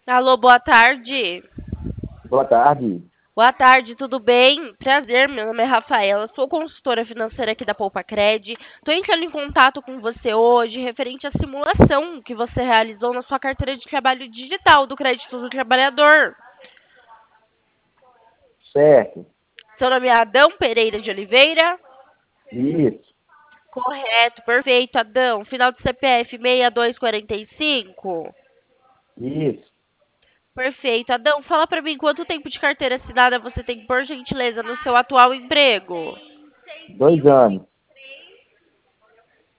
Alô, boa tarde. Boa tarde. Boa tarde, tudo bem? Prazer, meu nome é Rafaela, sou consultora financeira aqui da Poupa Cred. Estou entrando em contato com você hoje referente à simulação que você realizou na sua carteira de trabalho digital do Crédito do Trabalhador. Certo. Seu nome é Adão Pereira de Oliveira? Isso. Correto, perfeito, Adão. Final do CPF 6245? Isso. Perfeito. Adão, fala pra mim quanto tempo de carteira assinada você tem, por gentileza, no seu atual emprego? 2 anos.